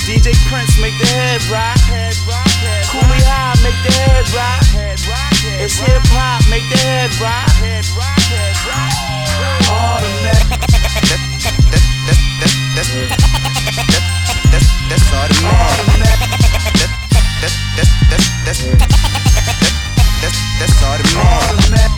DJ Prince make the head rock. Coolie High make the head rock. It's hip hop make the head rock. Automatic. That's automatic. That's automatic.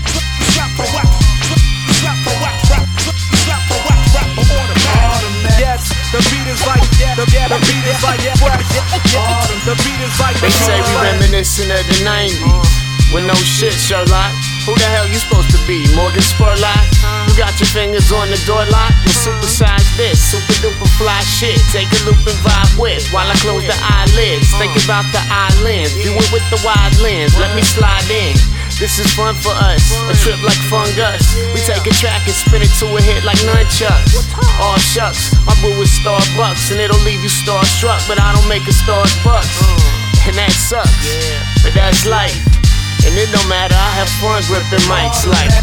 Yes, the beat is like, the beat is like fresh. The beat is like. They say we reminiscing of the 90s. With no shit, Sherlock. Who the hell you supposed to be? Morgan Spurlock? You got your fingers on the door lock? You supersize this, super duper fly shit. Take a loop and vibe with while I close the eyelids. Think about the islands, do it with the wide lens. Let me slide in. This is fun for us, a trip like fungus. We take a track and spin it to a hit like nunchucks. Aw shucks, my brew is Starbucks, and it'll leave you starstruck, but I don't make a Starbucks, and that sucks. But that's life, and it don't matter. I have fun gripping mics like.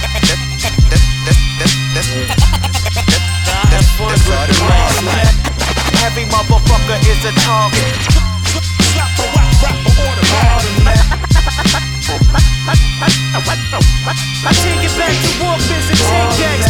I have fun gripping mics like. Heavy motherfucker is a target. I take it back to war visit 10 gangs.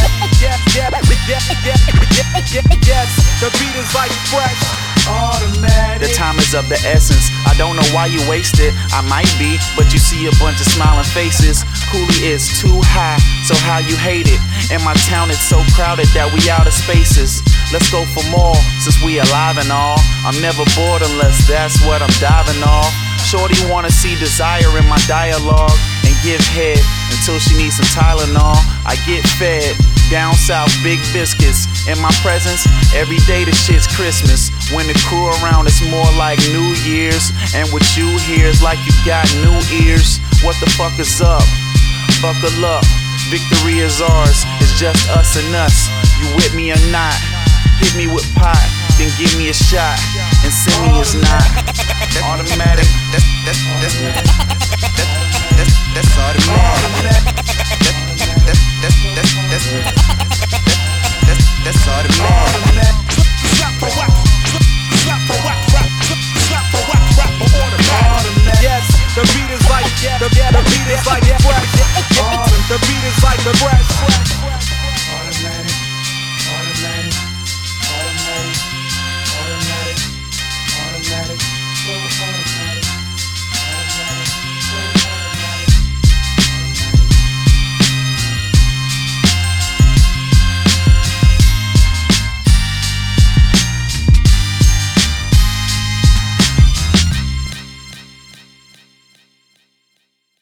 Yes, the beat is like fresh. Automatic. The time is of the essence. I don't know why you waste it. I might be, but you see a bunch of smiling faces. Coolie is too high, so how you hate it? In my town it's so crowded that we out of spaces. Let's go for more, since we alive and all. I'm never bored unless that's what I'm diving off. Shorty wanna see desire in my dialogue and give head until she needs some Tylenol. I get fed, down south big biscuits. In my presence, every day the shit's Christmas. When the crew around it's more like New Year's. And what you hear is like you got new ears. What the fuck is up? Buckle up, victory is ours. It's just us and us. You with me or not? Hit me with pot, then give me a shot, and send me is not automatic. That's automatic. That's automatic.